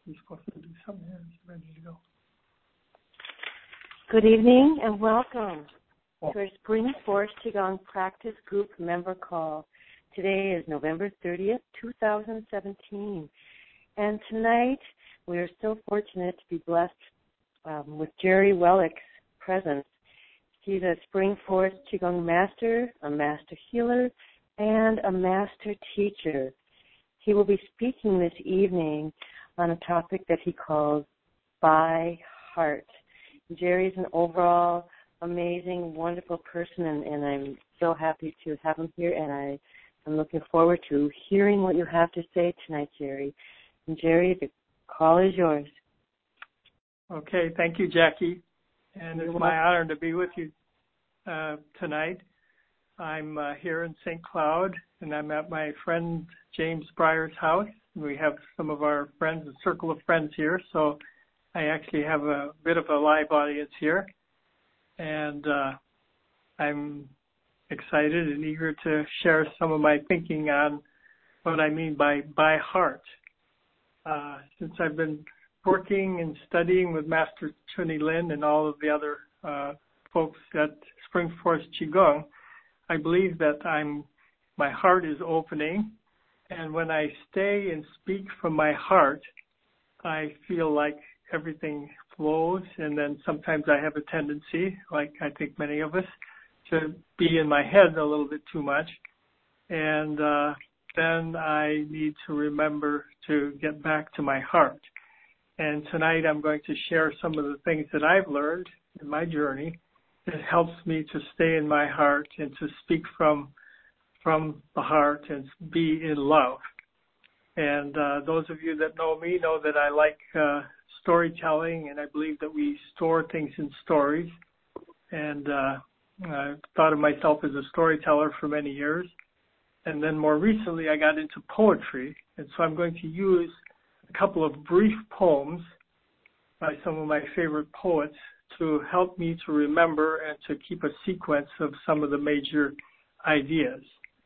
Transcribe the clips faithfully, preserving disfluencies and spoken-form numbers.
He's supposed to do something here. He's ready to go. Good evening and welcome oh. to our Spring Force Qigong Practice Group member call. Today is November thirtieth, twenty seventeen. And tonight we are so fortunate to be blessed um, with Jerry Wellick's presence. He's a Spring Force Qigong master, a master healer, and a master teacher. He will be speaking this evening on a topic that he calls by heart. Jerry is an overall amazing, wonderful person, and, and I'm so happy to have him here, and I am looking forward to hearing what you have to say tonight, Jerry. And Jerry, the call is yours. Okay, thank you, Jackie. And it's my honor to be with you uh, tonight. I'm uh, here in Saint Cloud, and I'm at my friend James Breyer's house. We have some of our friends, a circle of friends here, so I actually have a bit of a live audience here. And uh, I'm excited and eager to share some of my thinking on what I mean by by heart. Uh, since I've been working and studying with Master Chun-Yi Lin and all of the other uh, folks at Spring Force Qigong, I believe that I'm my heart is opening, and when I stay and speak from my heart, I feel like everything flows, and then sometimes I have a tendency, like I think many of us, to be in my head a little bit too much, and uh, then I need to remember to get back to my heart. And tonight I'm going to share some of the things that I've learned in my journey that helps me to stay in my heart and to speak from from the heart and be in love. And uh, those of you that know me know that I like uh, storytelling, and I believe that we store things in stories. And uh, I've thought of myself as a storyteller for many years. And then more recently, I got into poetry. And so I'm going to use a couple of brief poems by some of my favorite poets to help me to remember and to keep a sequence of some of the major ideas.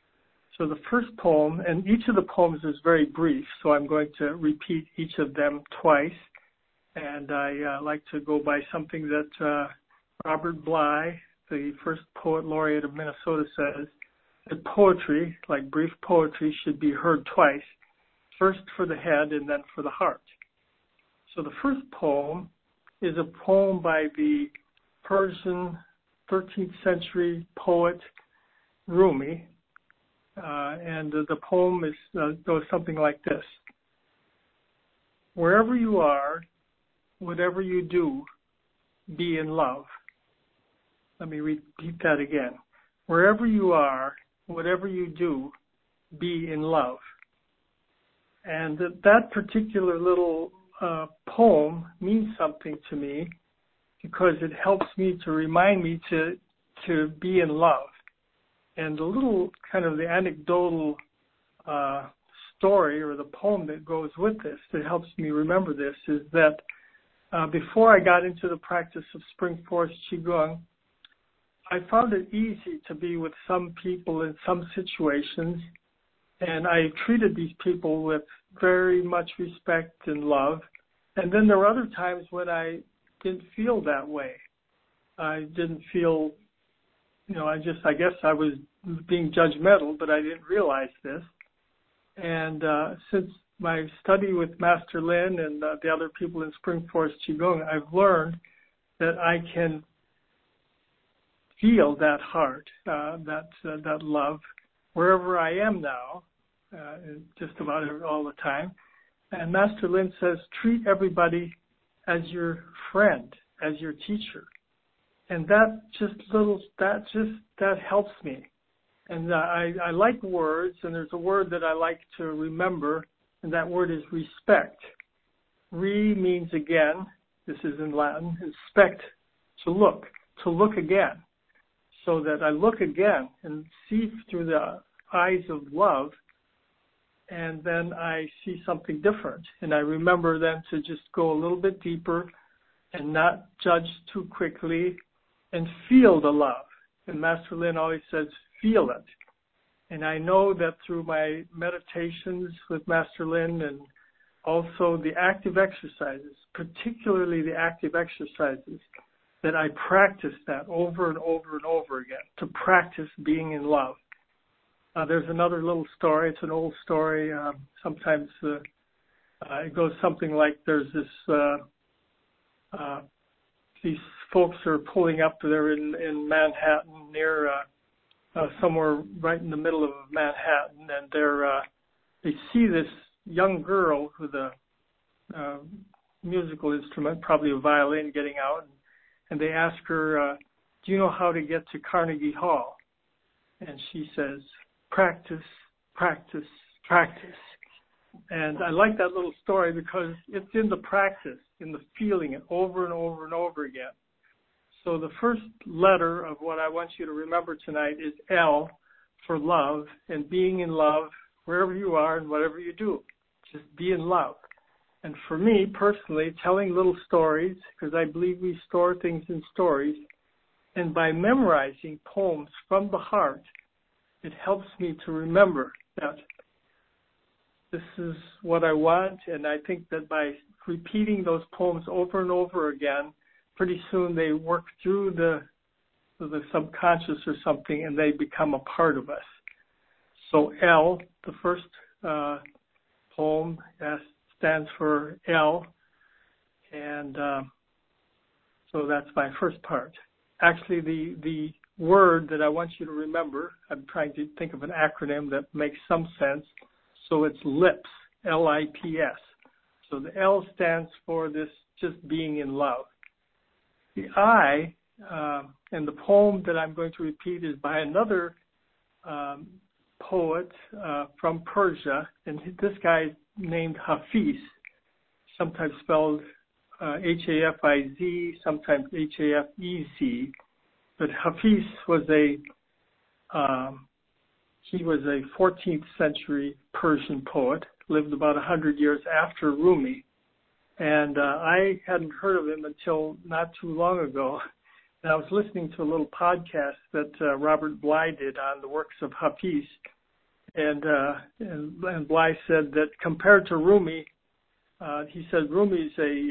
So the first poem, and each of the poems is very brief, so I'm going to repeat each of them twice. And I uh, like to go by something that uh, Robert Bly, the first poet laureate of Minnesota, says, that poetry, like brief poetry, should be heard twice, first for the head and then for the heart. So the first poem is a poem by the Persian thirteenth century poet Rumi, uh, and uh, the poem is, uh, goes something like this. Wherever you are, whatever you do, be in love. Let me repeat that again. Wherever you are, whatever you do, be in love. And that, that particular little uh, poem means something to me because it helps me to remind me to to be in love. And the little kind of the anecdotal uh, story or the poem that goes with this that helps me remember this is that uh, before I got into the practice of Spring Force Qigong, I found it easy to be with some people in some situations, and I treated these people with very much respect and love. And then there were other times when I didn't feel that way. I didn't feel, you know, I just, I guess I was being judgmental, but I didn't realize this. And uh, since my study with Master Lin and uh, the other people in Spring Force Qigong, I've learned that I can feel that heart, uh, that uh, that love, wherever I am now, uh, just about all the time. And Master Lin says, treat everybody as your friend, as your teacher. And that just little, that just, that helps me. And uh, I, I like words, and there's a word that I like to remember, and that word is respect. Re means again, this is in Latin, and spect, to look, to look again. So that I look again and see through the eyes of love, and then I see something different. And I remember then to just go a little bit deeper and not judge too quickly and feel the love. And Master Lin always says, feel it. And I know that through my meditations with Master Lin and also the active exercises, particularly the active exercises, that I practice that over and over and over again, to practice being in love. Uh, there's another little story. It's an old story. Um, sometimes uh, uh, it goes something like there's this, uh, uh, these folks are pulling up. They're in, in Manhattan near uh, uh, somewhere right in the middle of Manhattan, and they're uh, they see this young girl with a uh, musical instrument, probably a violin, getting out, and, and they ask her, uh, do you know how to get to Carnegie Hall? And she says, practice, practice, practice. And I like that little story because it's in the practice, in the feeling it over and over and over again. So the first letter of what I want you to remember tonight is L for love, and being in love wherever you are and whatever you do. Just be in love. And for me personally, telling little stories, because I believe we store things in stories, and by memorizing poems from the heart, it helps me to remember that this is what I want. And I think that by repeating those poems over and over again, pretty soon they work through the, the subconscious or something, and they become a part of us. So L, the first uh, poem, S stands for L, and uh, so that's my first part. Actually, the, the word that I want you to remember, I'm trying to think of an acronym that makes some sense, so it's LIPS, L I P S. So the L stands for this just being in love. The I, uh, and the poem that I'm going to repeat is by another um, poet uh, from Persia, and this guy is named Hafiz, sometimes spelled uh, H A F I Z, sometimes H A F E Z. But Hafiz was a um, he was a fourteenth century Persian poet, lived about one hundred years after Rumi, and uh, I hadn't heard of him until not too long ago. And I was listening to a little podcast that uh, Robert Bly did on the works of Hafiz, and, uh, and and Bly said that compared to Rumi, uh, he said Rumi's a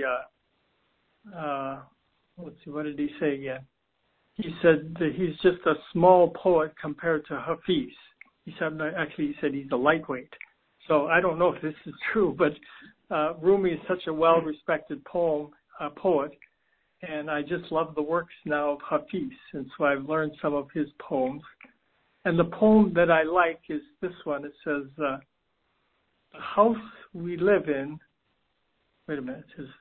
uh, uh, let's see, what did he say again? He said that he's just a small poet compared to Hafiz. He said, actually, he said he's a lightweight. So I don't know if this is true, but uh, Rumi is such a well-respected poem uh, poet, and I just love the works now of Hafiz, and so I've learned some of his poems. And the poem that I like is this one. It says, uh, the house we live in, wait a minute, it says,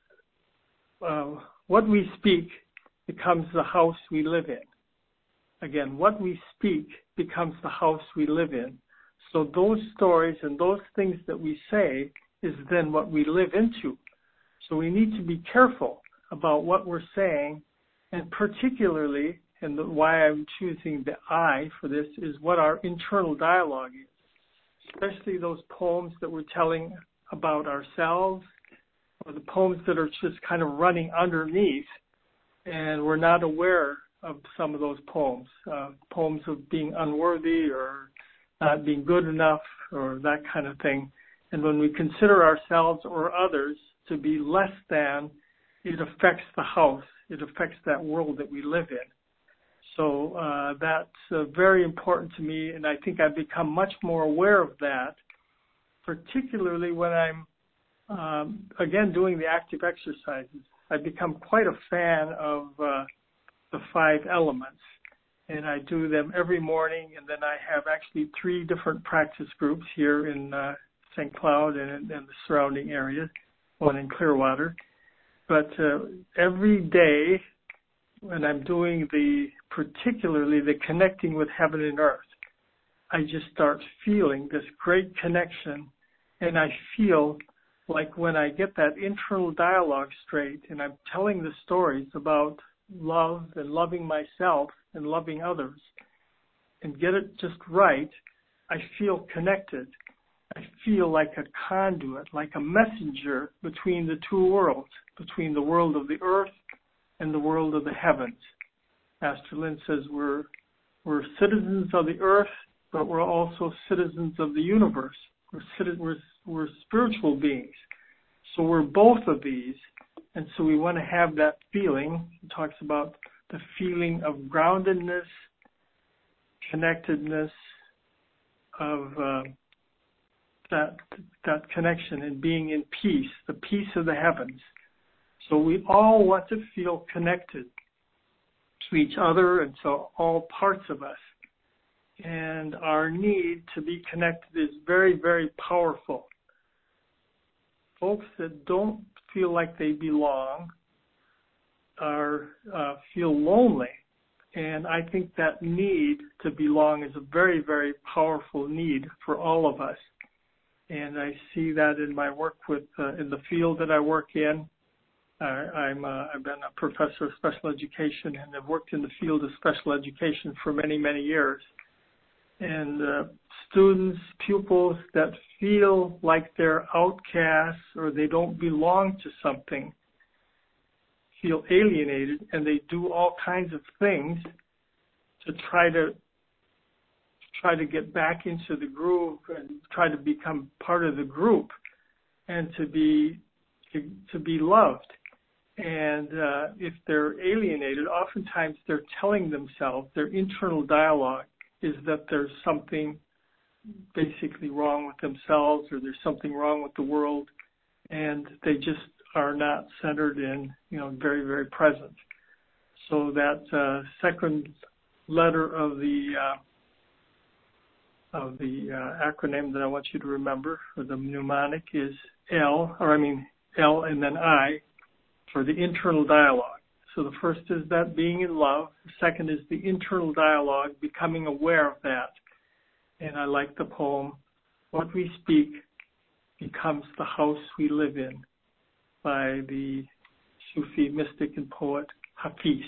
uh, what we speak becomes the house we live in. Again, what we speak becomes the house we live in. So those stories and those things that we say is then what we live into. So we need to be careful about what we're saying, and particularly, and the, why I'm choosing the I for this, is what our internal dialogue is, especially those poems that we're telling about ourselves, or the poems that are just kind of running underneath, and we're not aware of some of those poems, uh, poems of being unworthy or not being good enough or that kind of thing. And when we consider ourselves or others to be less than, it affects the house. It affects that world that we live in. So uh, that's uh, very important to me, and I think I've become much more aware of that, particularly when I'm, um, again, doing the active exercises. I've become quite a fan of uh, the five elements, and I do them every morning, and then I have actually three different practice groups here in uh, Saint Cloud and, and the surrounding areas, one in Clearwater. But uh, every day when I'm doing the, particularly the connecting with heaven and earth, I just start feeling this great connection, and I feel like when I get that internal dialogue straight and I'm telling the stories about love and loving myself and loving others and get it just right, I feel connected. I feel like a conduit, like a messenger between the two worlds, between the world of the earth and the world of the heavens. Master Lin says we're, we're citizens of the earth, but we're also citizens of the universe. We're, we're, we're spiritual beings. So we're both of these, and so we want to have that feeling. It talks about the feeling of groundedness, connectedness, of uh, that that connection and being in peace, the peace of the heavens. So we all want to feel connected to each other and to all parts of us. And our need to be connected is very, very powerful. Folks that don't feel like they belong are uh, feel lonely. And I think that need to belong is a very, very powerful need for all of us. And I see that in my work with uh, in the field that I work in. Uh, I'm uh, I've been a professor of special education, and I've worked in the field of special education for many, many years. And uh, students, pupils that feel like they're outcasts or they don't belong to something feel alienated, and they do all kinds of things to try to try to get back into the groove and try to become part of the group and to be to, to be loved. And uh, if they're alienated, oftentimes they're telling themselves, their internal dialogue is that there's something basically wrong with themselves, or there's something wrong with the world, and they just are not centered in, you know, very, very present. So that uh, second letter of the uh, of the uh, acronym that I want you to remember for the mnemonic is L, or I mean L and then I, for the internal dialogue. So the first is that being in love. The second is the internal dialogue, becoming aware of that. And I like the poem, "What We Speak Becomes the House We Live In," by the Sufi mystic and poet Hafiz.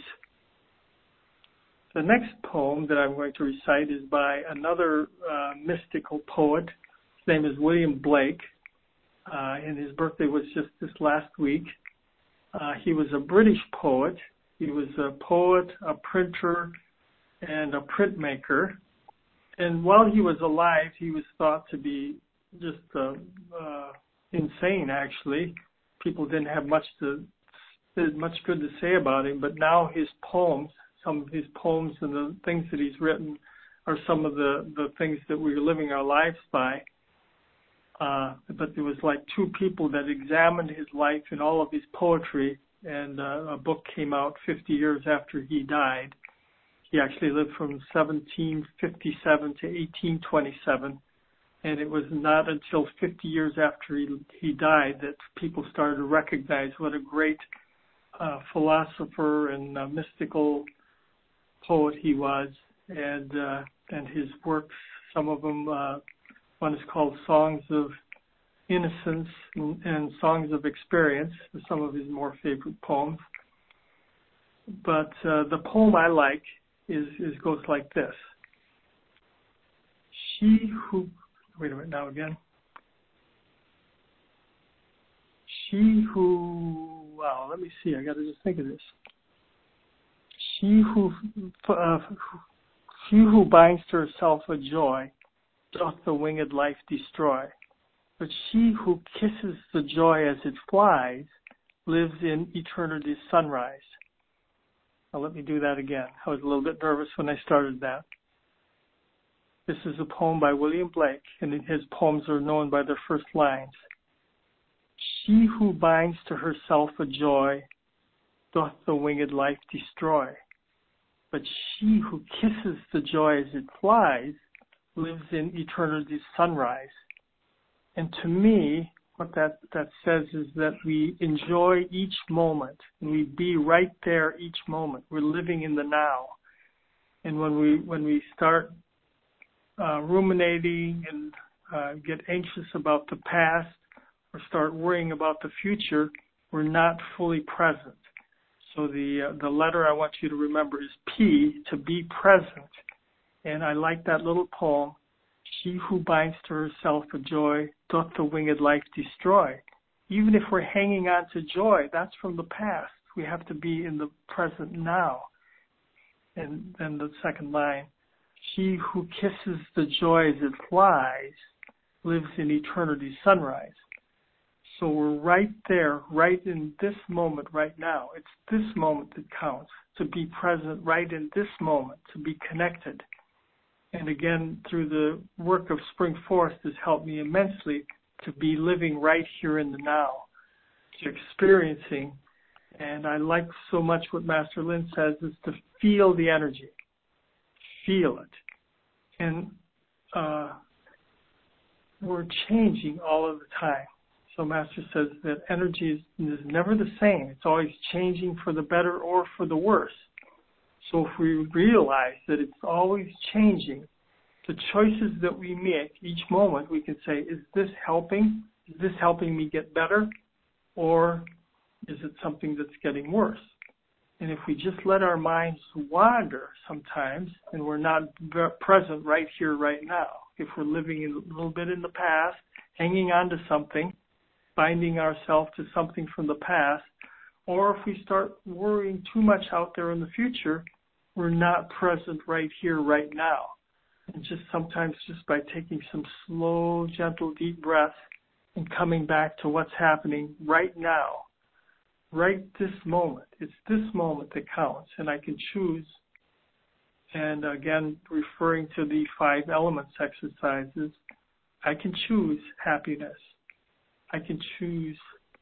The next poem that I'm going to recite is by another uh, mystical poet. His name is William Blake, uh, and his birthday was just this last week. Uh, he was a British poet. He was a poet, a printer, and a printmaker. And while he was alive, he was thought to be just uh, uh, insane, actually. People didn't have much to much good to say about him, but now his poems, some of his poems and the things that he's written are some of the, the things that we're living our lives by. Uh, but there was like two people that examined his life and all of his poetry, and uh, a book came out fifty years after he died. He actually lived from seventeen fifty-seven to eighteen twenty-seven, and it was not until fifty years after he, he died that people started to recognize what a great uh, philosopher and uh, mystical poet he was, and uh, and his works, some of them, uh, one is called Songs of Innocence and, and Songs of Experience, some of his more favorite poems. But uh, the poem I like is, is goes like this. She who, wait a minute now again. She who, wow, let me see, I got to just think of this. She who, uh, she who binds to herself a joy doth the winged life destroy. But she who kisses the joy as it flies lives in eternity's sunrise. Now let me do that again. I was a little bit nervous when I started that. This is a poem by William Blake, and his poems are known by their first lines. She who binds to herself a joy doth the winged life destroy. But she who kisses the joy as it flies lives in eternity's sunrise. And to me, what that, that says is that we enjoy each moment, and we be right there each moment. We're living in the now. And when we when we start uh, ruminating and uh, get anxious about the past or start worrying about the future, we're not fully present. So the uh, the letter I want you to remember is P, to be present. And I like that little poem. She who binds to herself a joy doth the winged life destroy. Even if we're hanging on to joy, that's from the past. We have to be in the present now. And then the second line, she who kisses the joy as it flies lives in eternity's sunrise. So we're right there, right in this moment right now. It's this moment that counts, to be present right in this moment, to be connected. And again, through the work of Spring Forest has helped me immensely to be living right here in the now, to experiencing. And I like so much what Master Lin says is to feel the energy, feel it. And uh, we're changing all of the time. So Master says that energy is, is never the same. It's always changing for the better or for the worse. So if we realize that it's always changing, the choices that we make each moment, we can say, is this helping? Is this helping me get better? Or is it something that's getting worse? And if we just let our minds wander sometimes and we're not present right here, right now, if we're living a little bit in the past, hanging on to something, binding ourselves to something from the past, or if we start worrying too much out there in the future, we're not present right here, right now. And just sometimes just by taking some slow, gentle, deep breaths and coming back to what's happening right now, right this moment. It's this moment that counts, and I can choose. And again, referring to the five elements exercises, I can choose happiness. I can choose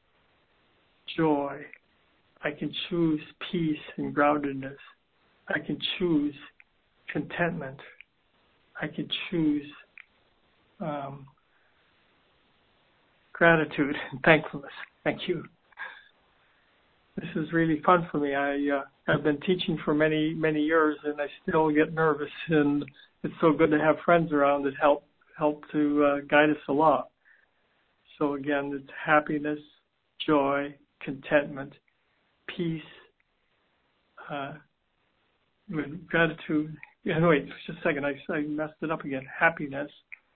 joy. I can choose peace and groundedness. I can choose contentment. I can choose um, gratitude and thankfulness. Thank you. This is really fun for me. I, uh, I've been teaching for many, many years, and I still get nervous, and it's so good to have friends around that help help to uh, guide us along. So again, it's happiness, joy, contentment, peace, uh, with gratitude. Yeah, no, wait, just a second. I, I messed it up again. Happiness,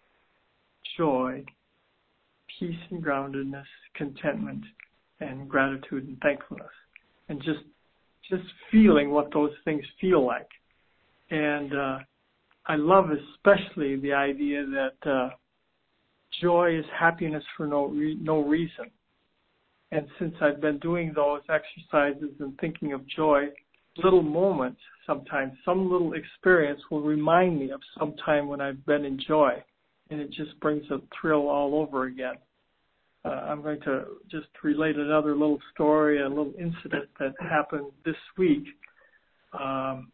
joy, peace and groundedness, contentment, and gratitude and thankfulness. And just just feeling what those things feel like. And uh, I love especially the idea that uh, joy is happiness for no re- no reason. And since I've been doing those exercises and thinking of joy, little moments sometimes, some little experience will remind me of some time when I've been in joy. And it just brings a thrill all over again. Uh, I'm going to just relate another little story, a little incident that happened this week. Um,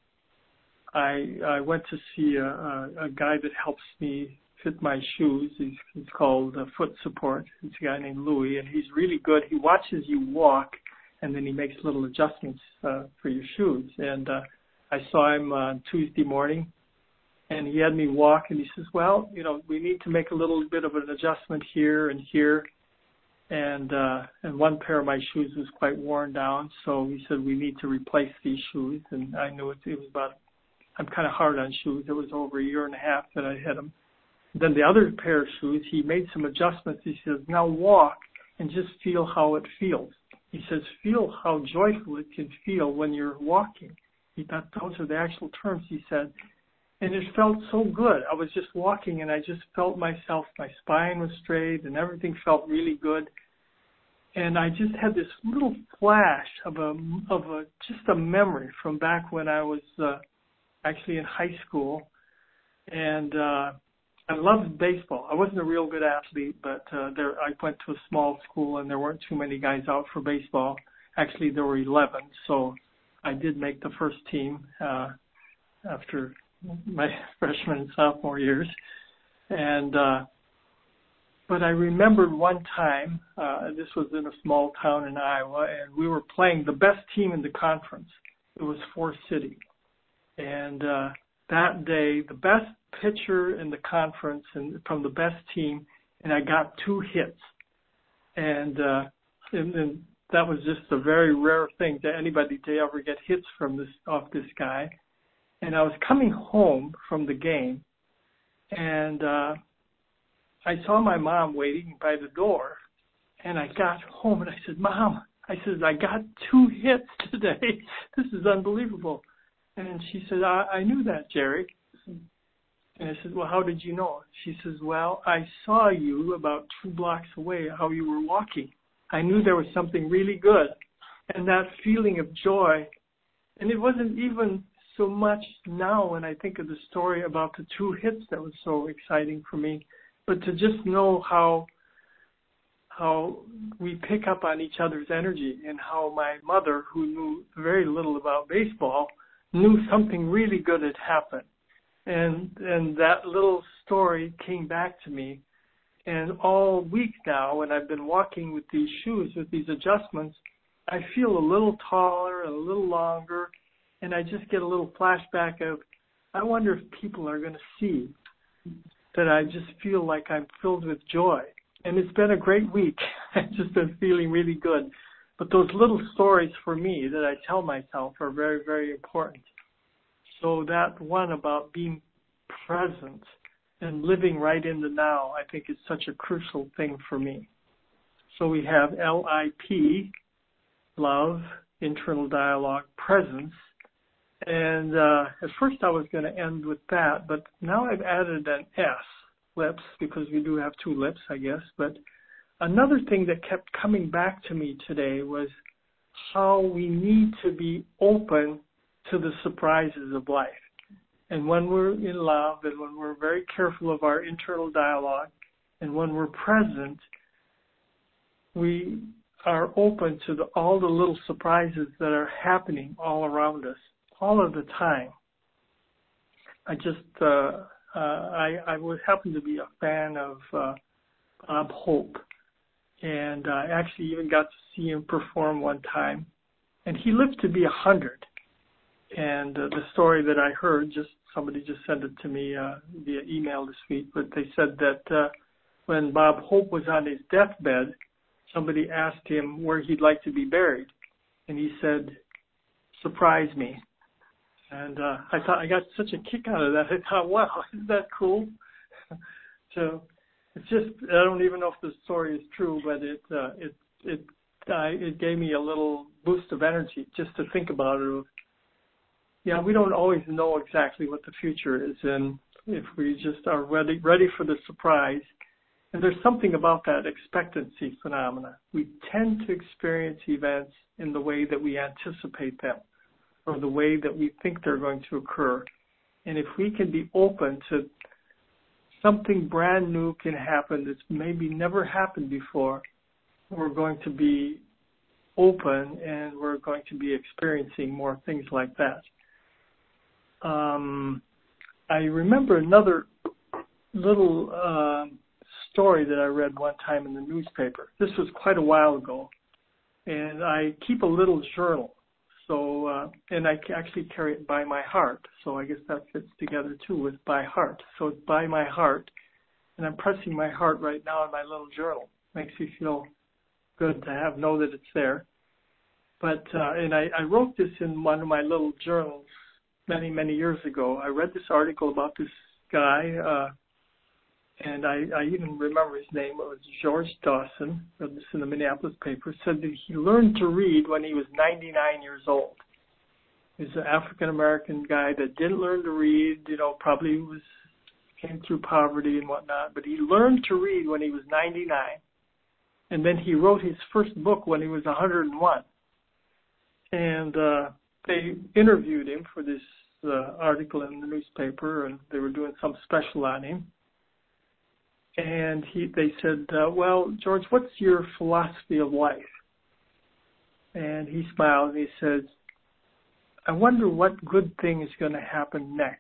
I, I went to see a, a, a guy that helps me fit my shoes. He's, he's called uh, Foot Support. He's a guy named Louis, and he's really good. He watches you walk, and then he makes little adjustments uh, for your shoes. And uh, I saw him on Tuesday morning, and he had me walk, and he says, well, you know, we need to make a little bit of an adjustment here and here. And uh, and one pair of my shoes was quite worn down, so he said we need to replace these shoes. And I knew it, it was about, I'm kind of hard on shoes. It was over a year and a half that I had them. Then the other pair of shoes, he made some adjustments. He says, now walk and just feel how it feels. He says, feel how joyful it can feel when you're walking. He thought those are the actual terms he said. And it felt so good. I was just walking, and I just felt myself, my spine was straight, and everything felt really good. And I just had this little flash of a, of a just a memory from back when I was uh, actually in high school. And uh, I loved baseball. I wasn't a real good athlete, but uh, there I went to a small school, and there weren't too many guys out for baseball. Actually, there were eleven, so I did make the first team uh, after my freshman and sophomore years. And, uh, but I remembered one time, uh, this was in a small town in Iowa, and we were playing the best team in the conference. It was Forest City. And, uh, that day, the best pitcher in the conference and from the best team, and I got two hits. And, uh, and, and that was just a very rare thing to anybody to ever get hits from this, off this guy. And I was coming home from the game, and uh, I saw my mom waiting by the door, and I got home, and I said, Mom, I said, I got two hits today. This is unbelievable. And she said, I, I knew that, Jerry. And I said, well, how did you know? She says, well, I saw you about two blocks away, how you were walking. I knew there was something really good. And that feeling of joy, and it wasn't even so much now when I think of the story about the two hits that was so exciting for me, but to just know how how we pick up on each other's energy, and how my mother, who knew very little about baseball, knew something really good had happened. And and that little story came back to me. And all week now, when I've been walking with these shoes, with these adjustments, I feel a little taller and a little longer, and I just get a little flashback of, I wonder if people are going to see that I just feel like I'm filled with joy. And it's been a great week. I've just been feeling really good. But those little stories for me that I tell myself are very, very important. So that one about being present and living right in the now, I think is such a crucial thing for me. So we have L I P, love, internal dialogue, presence. And uh, at first I was going to end with that, but now I've added an S, lips, because we do have two lips, I guess. But another thing that kept coming back to me today was how we need to be open to the surprises of life. And when we're in love, and when we're very careful of our internal dialogue, and when we're present, we are open to the, all the little surprises that are happening all around us, all of the time. I just, uh, uh, I, I would happen to be a fan of uh, Bob Hope, and I actually even got to see him perform one time, and he lived to be a hundred. And uh, the story that I heard, just somebody just sent it to me uh, via email this week, but they said that uh, when Bob Hope was on his deathbed, somebody asked him where he'd like to be buried, and he said, "Surprise me." And uh, I thought, I got such a kick out of that. I thought, wow, isn't that cool? So it's just, I don't even know if the story is true, but it uh, it it uh, it gave me a little boost of energy just to think about it. Yeah, we don't always know exactly what the future is, and if we just are ready ready for the surprise. And there's something about that expectancy phenomena. We tend to experience events in the way that we anticipate them, or the way that we think they're going to occur. And if we can be open to something brand new can happen that's maybe never happened before, we're going to be open and we're going to be experiencing more things like that. Um, I remember another little uh, story that I read one time in the newspaper. This was quite a while ago, and I keep a little journal. So, uh, and I actually carry it by my heart. So I guess that fits together too with by heart. So it's by my heart, and I'm pressing my heart right now in my little journal. Makes me feel good to have know that it's there. But uh, and I, I wrote this in one of my little journals many many years ago. I read this article about this guy, uh, and I, I even remember his name. It was George Dawson. Read this in the Minneapolis paper. Said that he learned to read when he was ninety-nine years old. He's an African American guy that didn't learn to read. You know, probably was came through poverty and whatnot. But he learned to read when he was ninety-nine, and then he wrote his first book when he was one hundred one. And uh, they interviewed him for this uh, article in the newspaper, and they were doing some special on him. And he, they said, uh, well, George, what's your philosophy of life? And he smiled and he says, I wonder what good thing is going to happen next.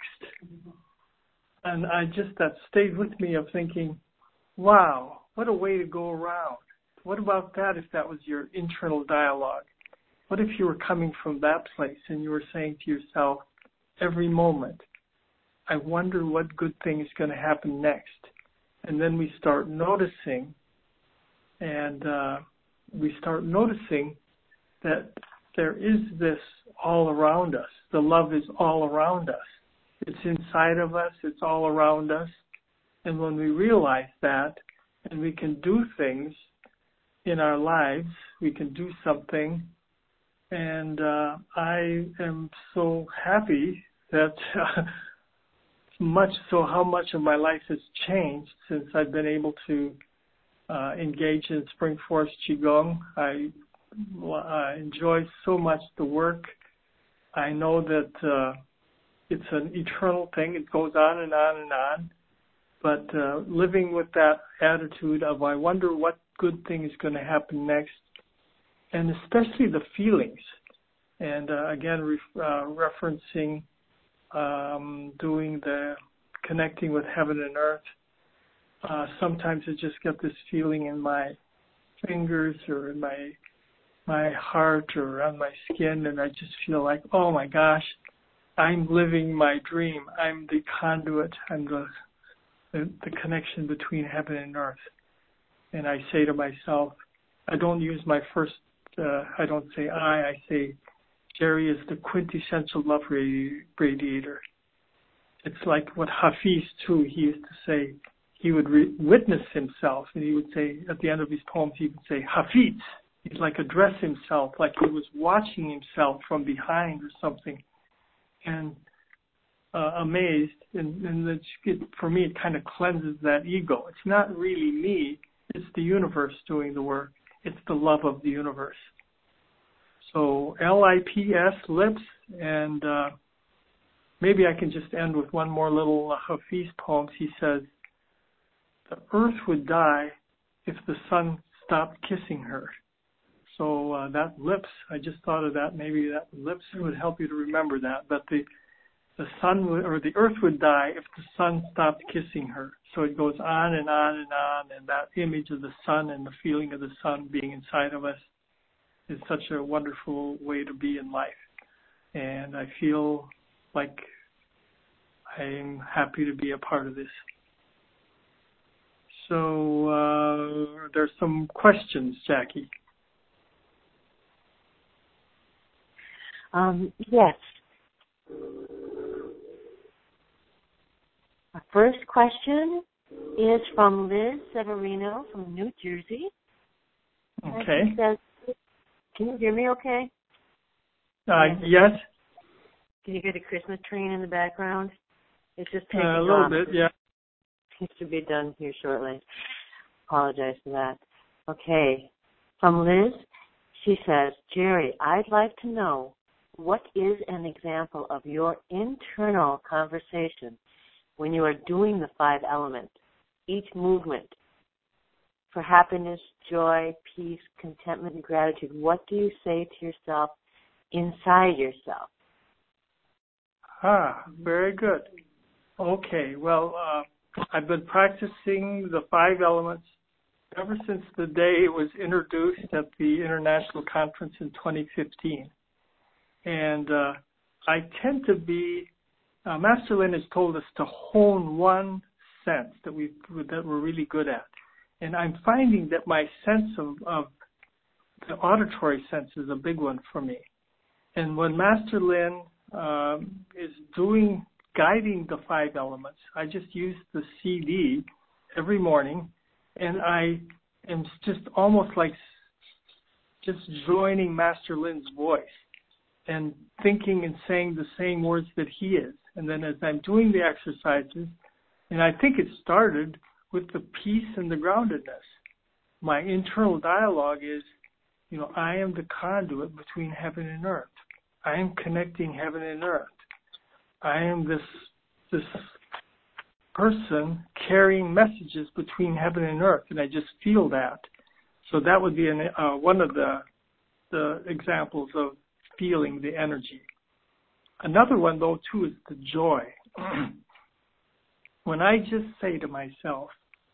And I just, that stayed with me of thinking, wow, what a way to go around. What about that if that was your internal dialogue? What if you were coming from that place and you were saying to yourself every moment, I wonder what good thing is going to happen next? And then we start noticing, and uh, we start noticing that there is this all around us. The love is all around us. It's inside of us. It's all around us. And when we realize that, and we can do things in our lives, we can do something. And uh, I am so happy that uh, much so how much of my life has changed since I've been able to uh, engaged in Spring Forest Qigong. I uh, enjoy so much the work. I know that uh, it's an eternal thing. It goes on and on and on. But uh, living with that attitude of, I wonder what good thing is going to happen next, and especially the feelings. And uh, again, re- uh, referencing um, doing the connecting with heaven and earth. Uh, sometimes I just get this feeling in my fingers or in my my heart or on my skin, and I just feel like, oh my gosh, I'm living my dream. I'm the conduit. I'm the the, the connection between heaven and earth. And I say to myself, I don't use my first, uh, I don't say I, I say Jerry is the quintessential love radi- radiator. It's like what Hafiz too, he used to say, he would re- witness himself, and he would say, at the end of his poems, he would say, Hafiz. He'd like address himself, like he was watching himself from behind or something. And uh, amazed, and, and it's, it, for me, it kind of cleanses that ego. It's not really me, it's the universe doing the work. It's the love of the universe. So L I P S, lips, and uh, maybe I can just end with one more little uh, Hafiz poem. He says, the earth would die if the sun stopped kissing her. So uh, that lips, I just thought of that. Maybe that lips would help you to remember that. But the the sun would, or the earth would die if the sun stopped kissing her. So it goes on and on and on, and that image of the sun and the feeling of the sun being inside of us is such a wonderful way to be in life. And I feel like I'm happy to be a part of this. So uh, there's some questions, Jackie. Um, yes. Our first question is from Liz Severino from New Jersey. Okay. And she says, can you hear me okay? Uh, yes. Can you hear the Christmas train in the background? It's just taking uh, a little off. bit, yeah. It should be done here shortly. Apologize for that. Okay. From Liz, she says, Jerry, I'd like to know, what is an example of your internal conversation when you are doing the five elements, each movement, for happiness, joy, peace, contentment, and gratitude? What do you say to yourself inside yourself? Ah, very good. Okay, well, uh, I've been practicing the five elements ever since the day it was introduced at the International Conference in twenty fifteen. And uh, I tend to be, uh, Master Lin has told us to hone one sense that, we, that we're really good at. And I'm finding that my sense of, of the auditory sense is a big one for me. And when Master Lin um, is doing, guiding the five elements, I just use the C D every morning, and I am just almost like just joining Master Lin's voice and thinking and saying the same words that he is. And then as I'm doing the exercises, and I think it started with the peace and the groundedness. My internal dialogue is, you know, I am the conduit between heaven and earth. I am connecting heaven and earth. I am this this person carrying messages between heaven and earth, and I just feel that. So that would be an, uh, one of the the examples of feeling the energy. Another one, though, too, is the joy. When I just say to myself,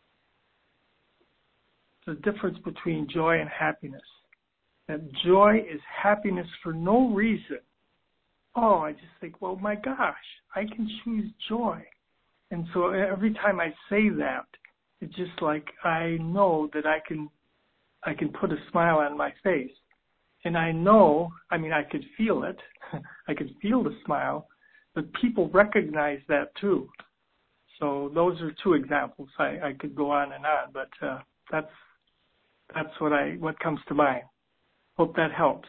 the difference between joy and happiness, that joy is happiness for no reason. Oh, I just think, well, my gosh, I can choose joy. And so every time I say that, it's just like I know that I can I can put a smile on my face. And I know, I mean, I could feel it. I could feel the smile, but people recognize that too. So those are two examples. I, I could go on and on, but uh, that's that's what I what comes to mind. Hope that helps.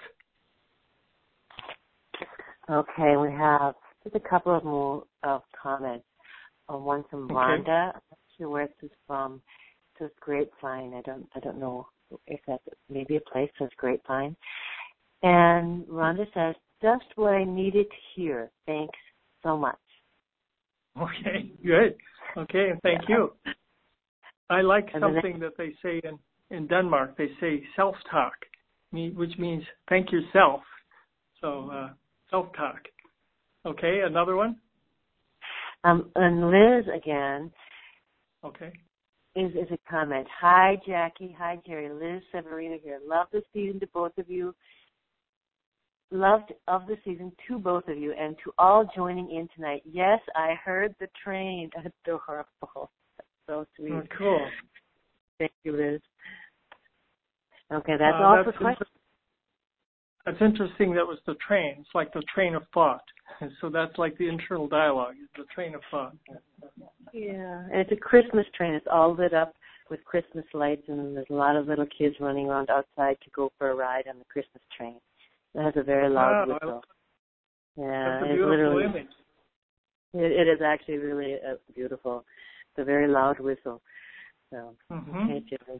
Okay, we have just a couple of more of comments. Uh, one from okay. Rhonda. I'm not sure where this is from. says grapevine. I don't I don't know if that's maybe a place says grapevine. And Rhonda says, just what I needed to hear. Thanks so much. Okay, good. Okay, and thank yeah. you. I like and something that they say in, in Denmark. They say self-talk, which means thank yourself. So uh, self-talk. Okay, another one? Um, and Liz again. Okay. Is, is a comment. Hi, Jackie. Hi, Jerry. Liz Severino here. Love the season to both of you. Loved of the season to both of you and to all joining in tonight. Yes, I heard the train. Adorable. That's so sweet. Oh, cool. Thank you, Liz. Okay, that's uh, all that's for questions. That's interesting. That was the train. It's like the train of thought. And so that's like the internal dialogue, is the train of thought. Yeah, and it's a Christmas train. It's all lit up with Christmas lights, and there's a lot of little kids running around outside to go for a ride on the Christmas train. It has a very loud wow, whistle. Yeah, that's a it's beautiful literally, image. It, it is actually really uh, beautiful. It's a very loud whistle. So, Mm-hmm. okay, Jerry.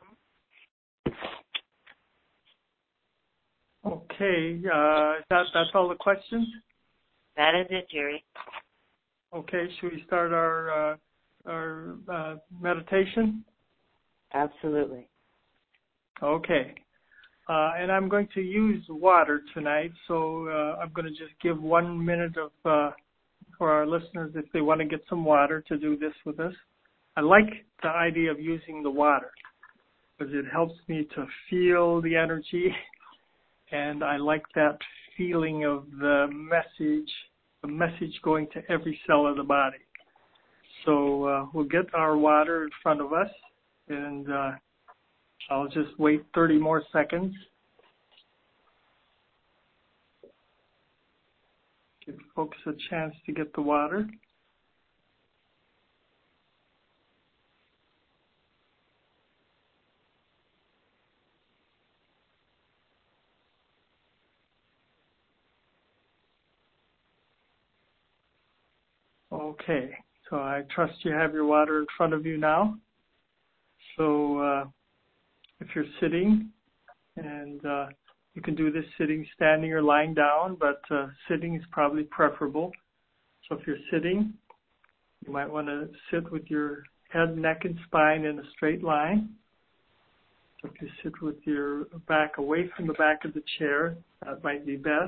Okay, uh, that, that's all the questions? That is it, Jerry. Okay, should we start our uh, our uh, meditation? Absolutely. Okay. Uh, and I'm going to use water tonight, so uh, I'm going to just give one minute of uh, for our listeners if they want to get some water to do this with us. I like the idea of using the water because it helps me to feel the energy, and I like that feeling of the message, the message going to every cell of the body. So uh, we'll get our water in front of us, and uh, I'll just wait thirty more seconds. Give folks a chance to get the water. Okay, so I trust you have your water in front of you now. So uh, if you're sitting, and uh, you can do this sitting, standing, or lying down, but uh, sitting is probably preferable. So if you're sitting, you might want to sit with your head, neck, and spine in a straight line. So if you sit with your back away from the back of the chair, that might be best.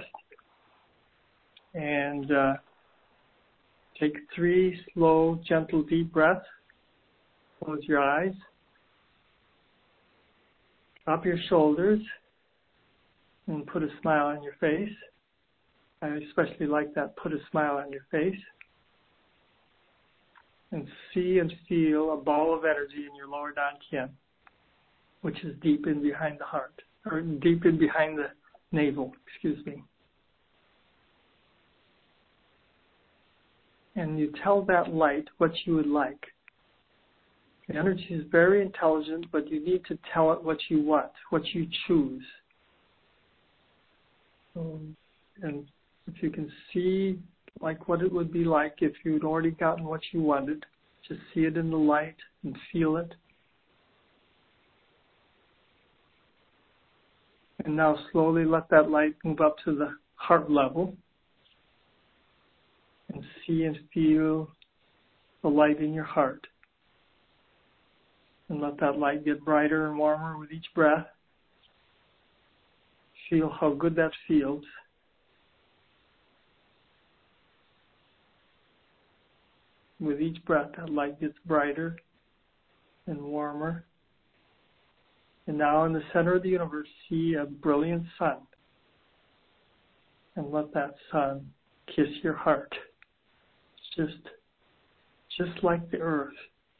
And uh, take three slow, gentle, deep breaths. Close your eyes. Drop your shoulders and put a smile on your face. I especially like that, put a smile on your face. And see and feel a ball of energy in your lower dantian, which is deep in behind the heart, or deep in behind the navel, excuse me. And you tell that light what you would like. The energy is very intelligent, but you need to tell it what you want, what you choose. Um, and if you can see like what it would be like if you'd already gotten what you wanted, just see it in the light and feel it. And now slowly let that light move up to the heart level and see and feel the light in your heart. And let that light get brighter and warmer with each breath. Feel how good that feels. With each breath, that light gets brighter and warmer. And now in the center of the universe, see a brilliant sun. And let that sun kiss your heart. Just, just like the earth.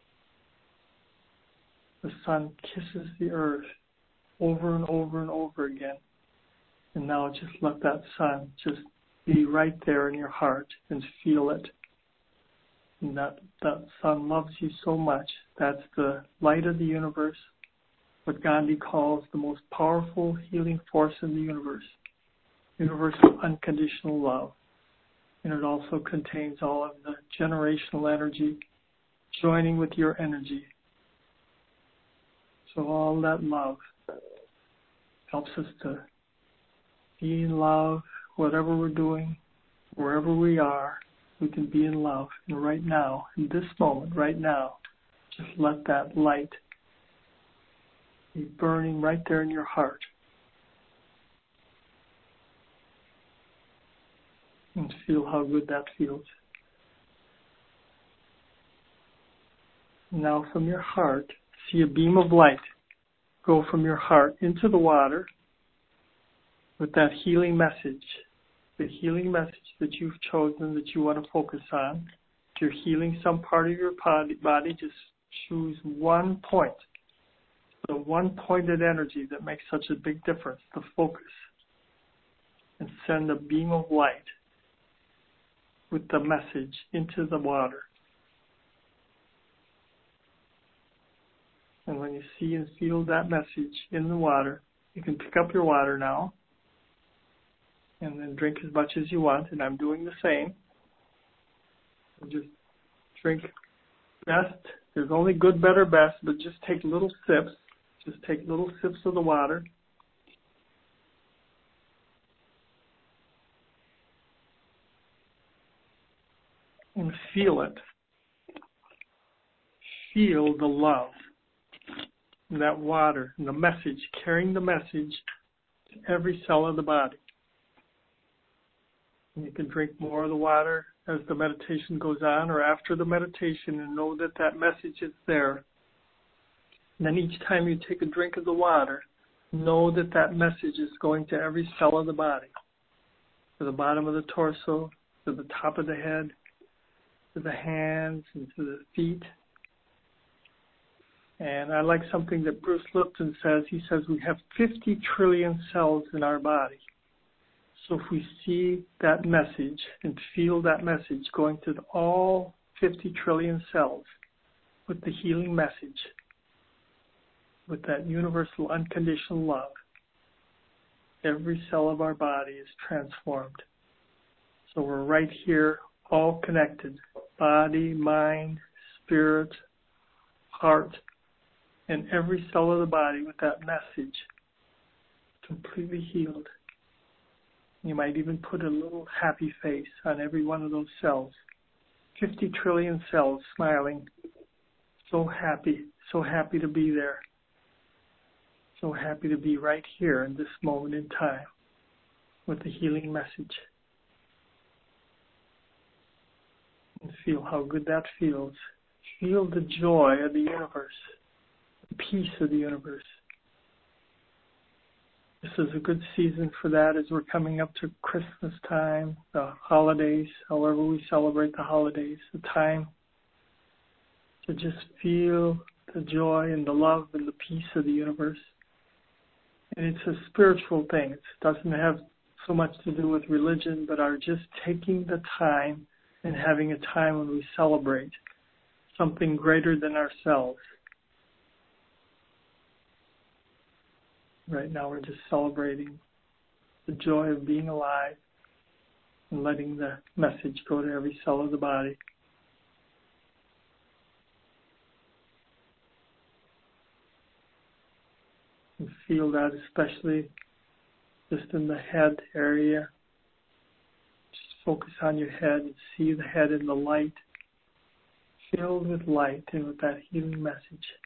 The sun kisses the earth over and over and over again. And now just let that sun just be right there in your heart and feel it. And that, that sun loves you so much. That's the light of the universe, what Gandhi calls the most powerful healing force in the universe. Universal unconditional love. And it also contains all of the generational energy joining with your energy. So all that love helps us to be in love, whatever we're doing, wherever we are, we can be in love. And right now, in this moment, right now, just let that light be burning right there in your heart. And feel how good that feels. Now from your heart, see a beam of light go from your heart into the water with that healing message. The healing message that you've chosen that you want to focus on. If you're healing some part of your body, just choose one point. The one pointed energy that makes such a big difference, the focus. And send a beam of light with the message into the water. And when you see and feel that message in the water, you can pick up your water now and then drink as much as you want. And I'm doing the same. So just drink best. There's only good, better, best, but just take little sips. Just take little sips of the water. And feel it. Feel the love in that water, and the message, carrying the message to every cell of the body. And you can drink more of the water as the meditation goes on or after the meditation and know that that message is there. And then each time you take a drink of the water, know that that message is going to every cell of the body, to the bottom of the torso, to the top of the head, to the hands and to the feet. And I like something that Bruce Lipton says. He says we have fifty trillion cells in our body. So if we see that message and feel that message going to all fifty trillion cells with the healing message, with that universal unconditional love, every cell of our body is transformed. So we're right here, all connected. Body, mind, spirit, heart, and every cell of the body with that message completely healed. You might even put a little happy face on every one of those cells. fifty trillion cells smiling. So happy, so happy to be there. So happy to be right here in this moment in time with the healing message. And feel how good that feels. Feel the joy of the universe, the peace of the universe. This is a good season for that as we're coming up to Christmas time, the holidays, however we celebrate the holidays, the time to just feel the joy and the love and the peace of the universe. And it's a spiritual thing. It doesn't have so much to do with religion, but are just taking the time and having a time when we celebrate something greater than ourselves. Right now we're just celebrating the joy of being alive and letting the message go to every cell of the body. And feel that especially just in the head area. Just focus on your head and see the head in the light, filled with light and with that healing message.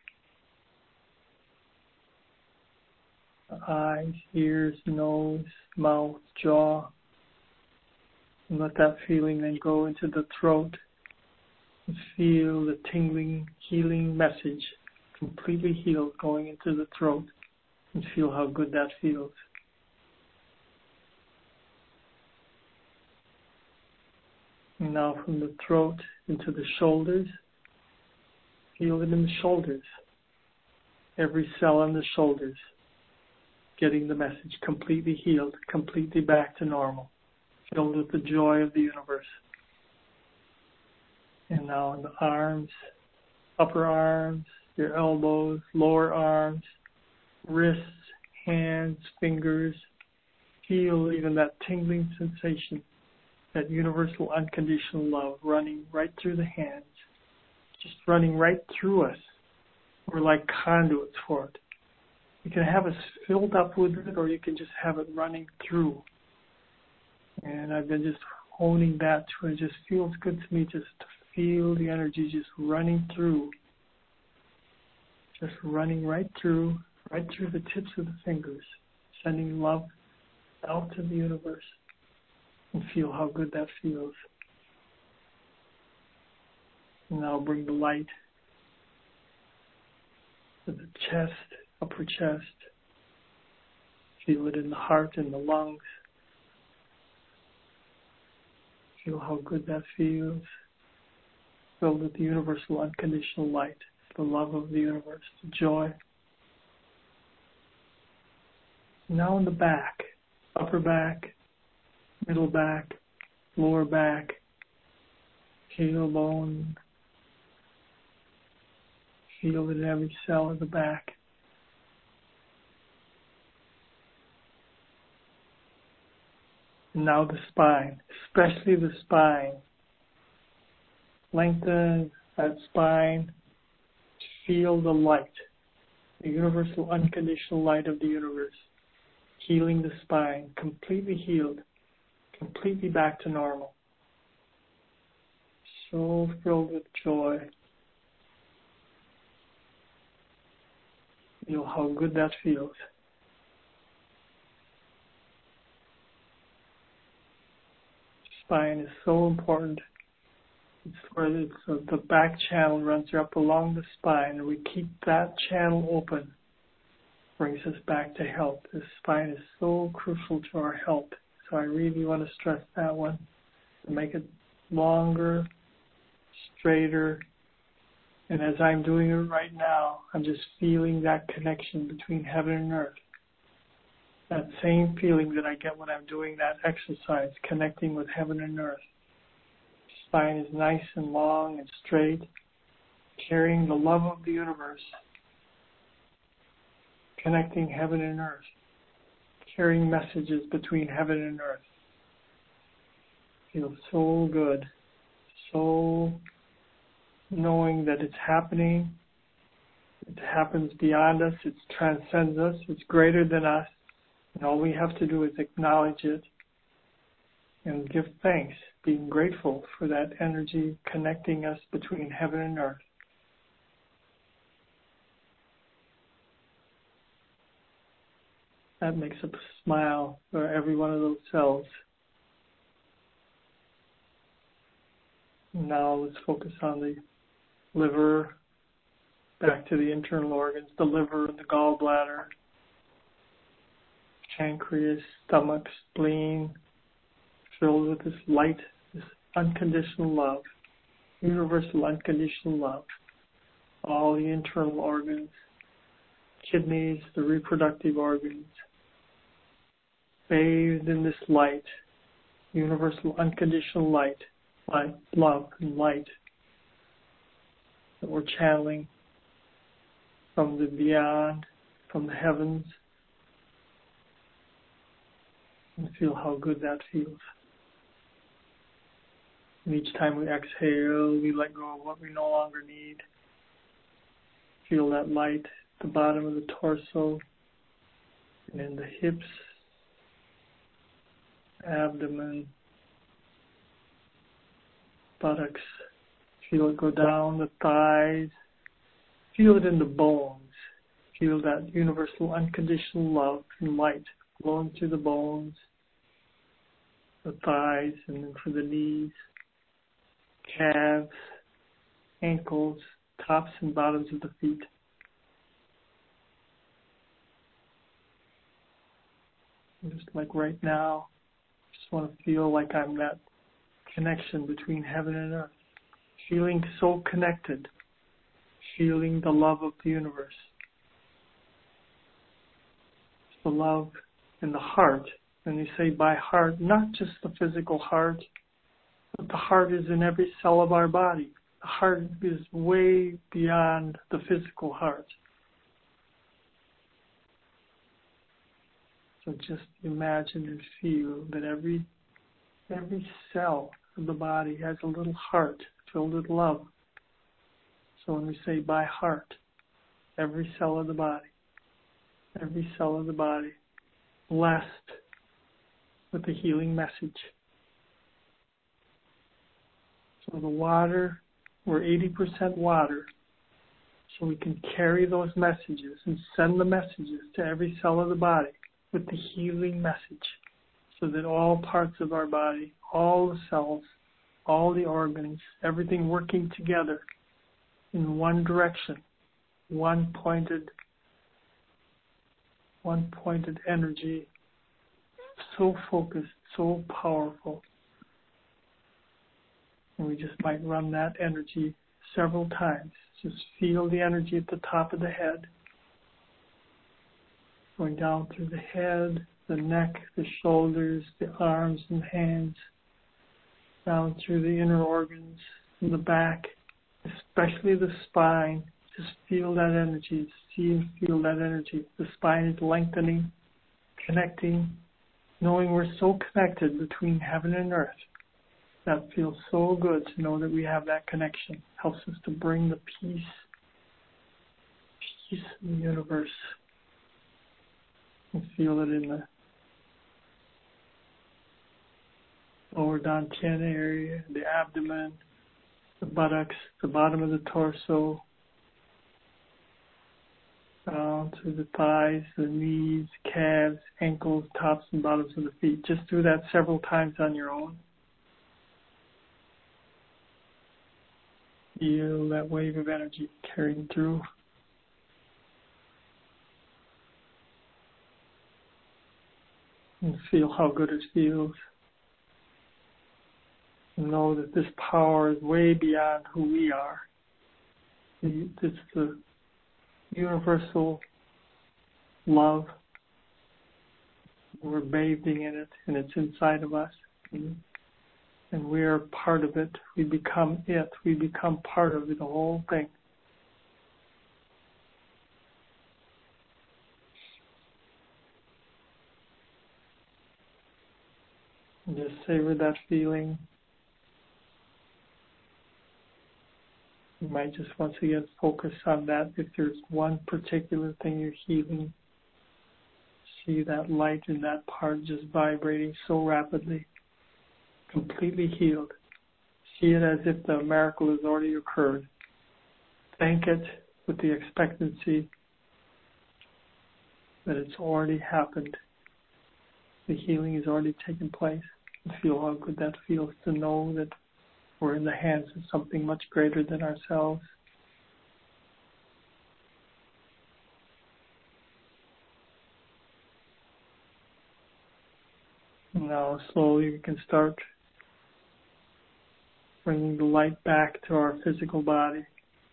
The eyes, ears, nose, mouth, jaw. And let that feeling then go into the throat and feel the tingling, healing message, completely healed, going into the throat, and feel how good that feels. And now from the throat into the shoulders, feel it in the shoulders. Every cell in the shoulders getting the message completely healed, completely back to normal, filled with the joy of the universe. And now in the arms, upper arms, your elbows, lower arms, wrists, hands, fingers. Feel even that tingling sensation, that universal unconditional love running right through the hands, just running right through us We're like conduits for it. You can have us filled up with it, or you can just have it running through. And I've been just honing that to it. It just feels good to me just to feel the energy just running through. Just running right through, right through the tips of the fingers, sending love out to the universe. And feel how good that feels. And now bring the light to the chest, upper chest. Feel it in the heart and the lungs. Feel how good that feels. Filled with the universal unconditional light, the love of the universe, the joy. Now in the back, upper back, middle back, lower back, tailbone. Feel it in every cell of the back. And now the spine, especially the spine. Lengthen that spine. Feel the light, the universal unconditional light of the universe, healing the spine, completely healed, completely back to normal. So filled with joy. You know how good that feels. Spine is so important. It's where it's, uh, the back channel runs up along the spine, and we keep that channel open. Brings us back to health. The spine is so crucial to our health. So I really want to stress that one. To make it longer, straighter. And as I'm doing it right now, I'm just feeling that connection between heaven and earth. That same feeling that I get when I'm doing that exercise, connecting with heaven and earth. Spine is nice and long and straight, carrying the love of the universe, connecting heaven and earth, carrying messages between heaven and earth. Feels so good, so knowing that it's happening, it happens beyond us, it transcends us, it's greater than us, and all we have to do is acknowledge it and give thanks, being grateful for that energy connecting us between heaven and earth. That makes a smile for every one of those cells. Now let's focus on the liver, back to the internal organs, the liver, the gallbladder, pancreas, stomach, spleen, filled with this light, this unconditional love, universal unconditional love. All the internal organs, kidneys, the reproductive organs, bathed in this light, universal unconditional light, light, love and light that we're channeling from the beyond, from the heavens, and feel how good that feels. And each time we exhale, we let go of what we no longer need. Feel that light at the bottom of the torso and in the hips, abdomen, buttocks. Feel it go down the thighs. Feel it in the bones. Feel that universal unconditional love and light flowing through the bones, the thighs, and then for the knees, calves, ankles, tops and bottoms of the feet. And just like right now, just want to feel like I'm that connection between heaven and earth, feeling so connected, feeling the love of the universe. It's the love in the heart. And you say by heart, not just the physical heart, but the heart is in every cell of our body. The heart is way beyond the physical heart. So just imagine and feel that every every cell of the body has a little heart filled with love. So when we say by heart, every cell of the body, every cell of the body, blessed with the healing message. So the water, we're eighty percent water, so we can carry those messages and send the messages to every cell of the body with the healing message, so that all parts of our body, all the cells, all the organs, everything working together in one direction, one pointed, one pointed energy, so focused, so powerful. And we just might run that energy several times. Just feel the energy at the top of the head, going down through the head, the neck, the shoulders, the arms and hands, down through the inner organs, in the back, especially the spine. Just feel that energy, see and feel that energy. The spine is lengthening, connecting, knowing we're so connected between heaven and earth. That feels so good to know that we have that connection. Helps us to bring the peace, peace in the universe. And feel it in the lower dantian area, the abdomen, the buttocks, the bottom of the torso, down to the thighs, the knees, calves, ankles, tops and bottoms of the feet. Just do that several times on your own. Feel that wave of energy carrying through. And feel how good it feels. And know that this power is way beyond who we are. It's the universal love. We're bathing in it, and it's inside of us. And we are part of it. We become it. We become part of it, the whole thing. And just savor that feeling. You might just once again focus on that. If there's one particular thing you're healing, see that light in that part just vibrating so rapidly, completely healed. See it as if the miracle has already occurred. Thank it with the expectancy that it's already happened. The healing has already taken place. And feel how good that feels to know that we're in the hands of something much greater than ourselves. Now slowly we can start bringing the light back to our physical body.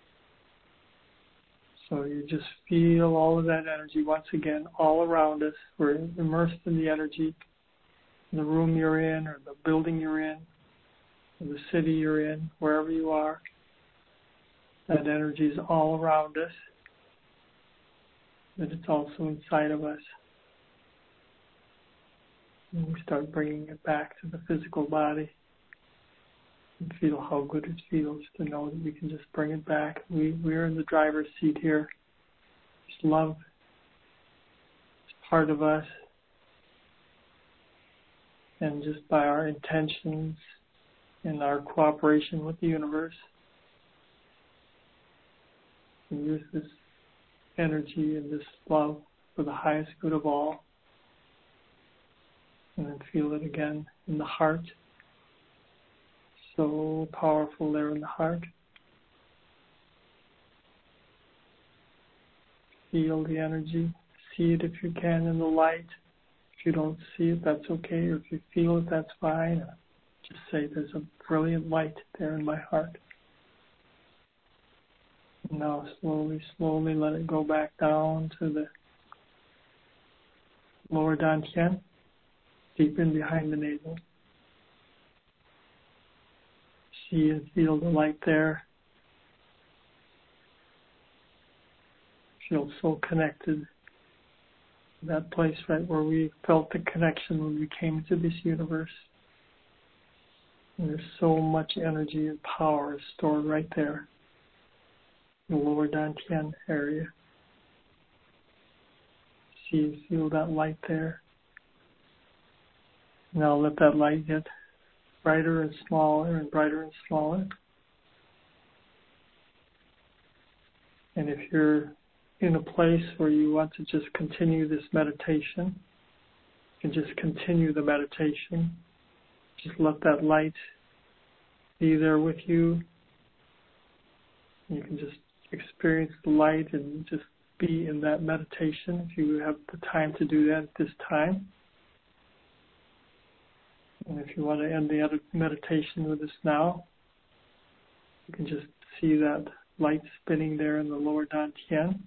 So you just feel all of that energy once again all around us. We're immersed in the energy in the room you're in, or the building you're in, or the city you're in, wherever you are. That energy is all around us, but it's also inside of us. And we start bringing it back to the physical body. And feel how good it feels to know that we can just bring it back. We, we're in the driver's seat here. Just love is part of us. And just by our intentions and our cooperation with the universe, we use this energy and this love for the highest good of all. And then feel it again in the heart. So powerful there in the heart. Feel the energy. See it if you can in the light. If you don't see it, that's okay. Or if you feel it, that's fine. Just say there's a brilliant light there in my heart. And now slowly, slowly let it go back down to the lower dantian, deep in behind the navel. See and feel the light there. Feel so connected. That place right where we felt the connection when we came into this universe. And there's so much energy and power stored right there in the lower dantian area. see, feel that light there. Now let that light get brighter and smaller and brighter and smaller. And if you're in a place where you want to just continue this meditation, you can just continue the meditation. Just let that light be there with you. You can just experience the light and just be in that meditation if you have the time to do that at this time. And if you want to end the meditation with us now, you can just see that light spinning there in the lower dantian.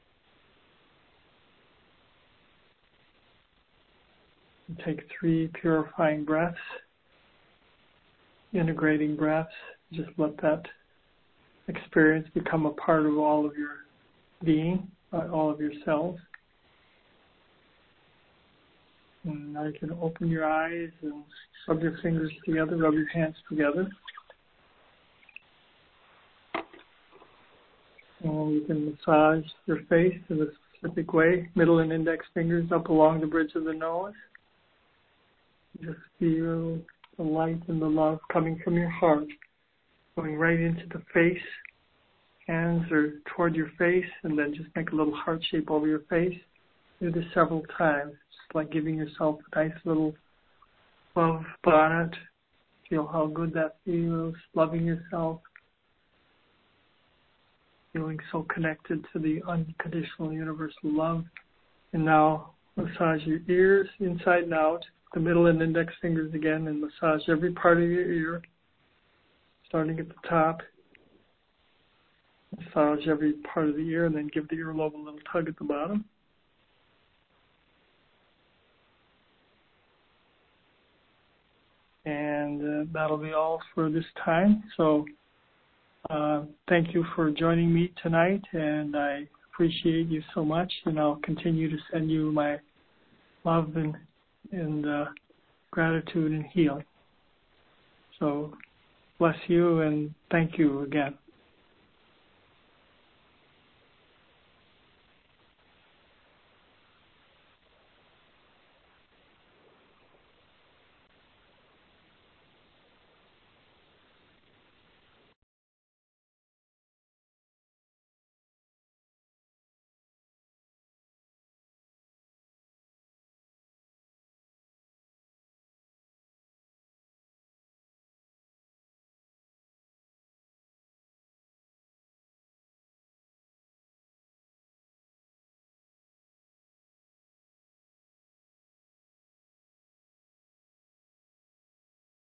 And take three purifying breaths, integrating breaths. Just let that experience become a part of all of your being, all of your cells. And now you can open your eyes and rub your fingers together, rub your hands together. And you can massage your face in a specific way, middle and index fingers up along the bridge of the nose. Just feel the light and the love coming from your heart, going right into the face. Hands are toward your face, and then just make a little heart shape over your face. Do this several times, just like giving yourself a nice little love bonnet. Feel how good that feels, loving yourself, feeling so connected to the unconditional universal love. And now massage your ears inside and out, the middle and index fingers again, and massage every part of your ear, starting at the top. Massage every part of the ear, and then give the earlobe a little tug at the bottom. And uh, that'll be all for this time. So uh, thank you for joining me tonight, and I appreciate you so much. And I'll continue to send you my love and, and uh, gratitude and healing. So bless you, and thank you again.